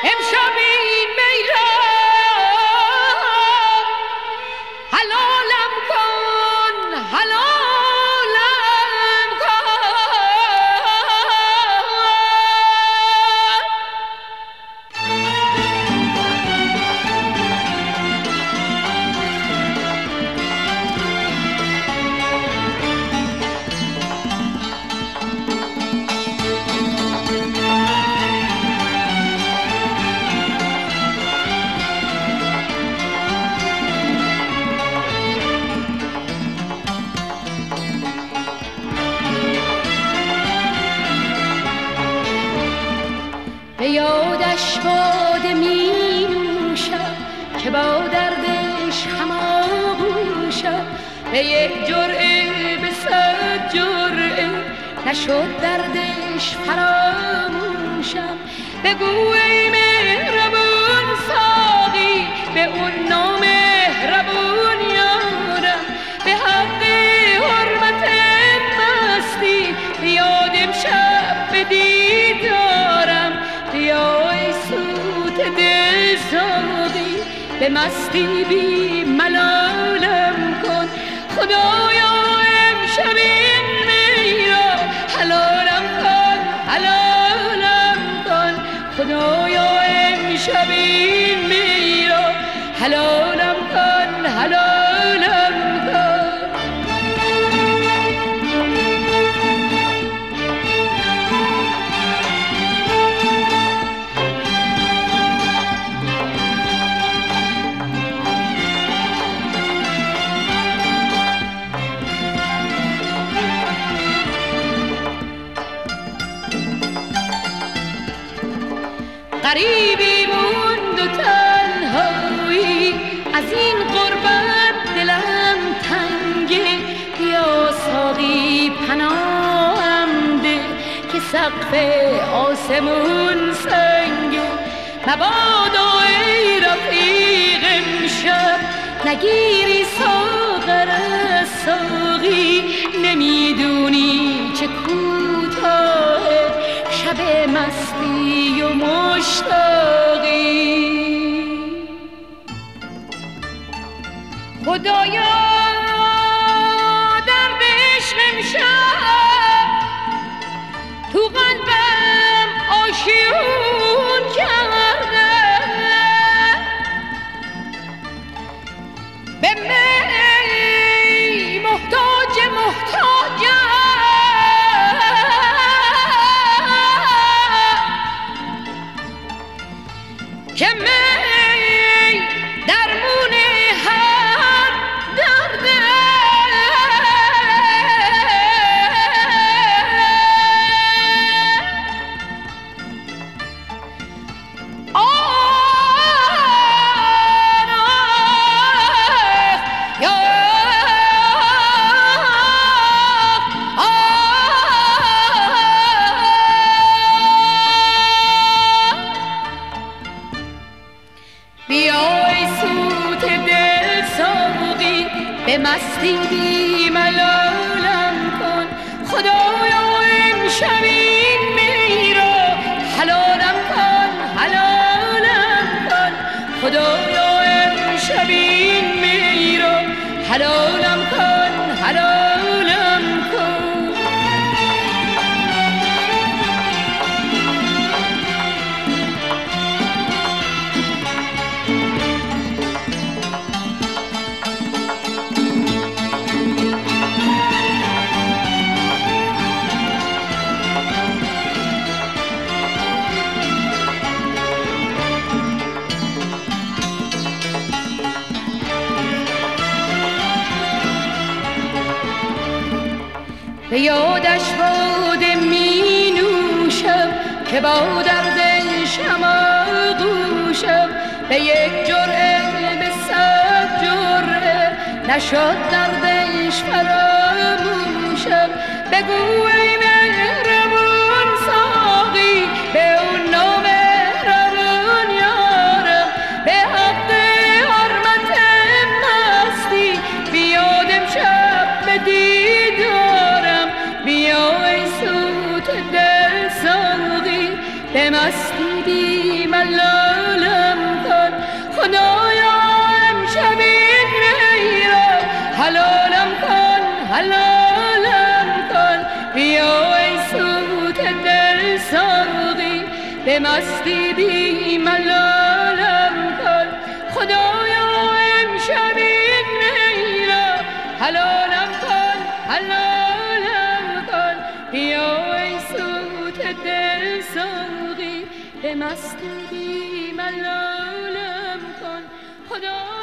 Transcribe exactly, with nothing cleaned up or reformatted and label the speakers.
Speaker 1: امشب این می را حلالم کن، حلالم کن. به یادش باده می نوشم که با دردش هماغوشم. به یک جرعه به صد جرعه نشد دردش فراموشم. بگو ای مهربون ساقی به اون نامهربون یارم، به حق حرمت مستی بیاد امشب به دیدارم. بیا ای سوت دل ساقی به مستی بی ملالم کن. خدایا امشب این می را حلالم کن، حلالم کن. خدایا امشب این می را حلالم کن، حلالم کن. غریبی موند و تنهایی از این غربت دلم تنگه. بیا ساقی پناهم ده که سقف آسمون سنگه. مبادا ای رفیق امشب نگیری ساغر از ساقی. نمیدونی چه کوتاه شب مستی و مشتاقی. خدایا درد عشق امشب تو قلبم آشیون کرده. به می محتاج محتاجم که می درمون هر درده. آه یا بیا ای سوت دل ساقی به مستی بی ملالم کن. خدایا امشب این می را حلالم کن، حلالم کن. خدایا امشب این می را حلالم کن، حلالم کن. به یادش باده می نوشم که با دردش هماغوشم. به یک جرعه به صد جرعه نشد دردش فراموشم. بگو ای مهربون ساقی به اون نامهربون یارم، به حق حرمت مستی بیاد امشب به دیدارم. بیا ای سوت دل ساقی به مستی بی ملال به مستی بی ملالم کن. خدایا امشب این میرا حلالم کن، حلالم کن. بیا ای سوت دل ساقی به مستی بی ملالم کن. خدا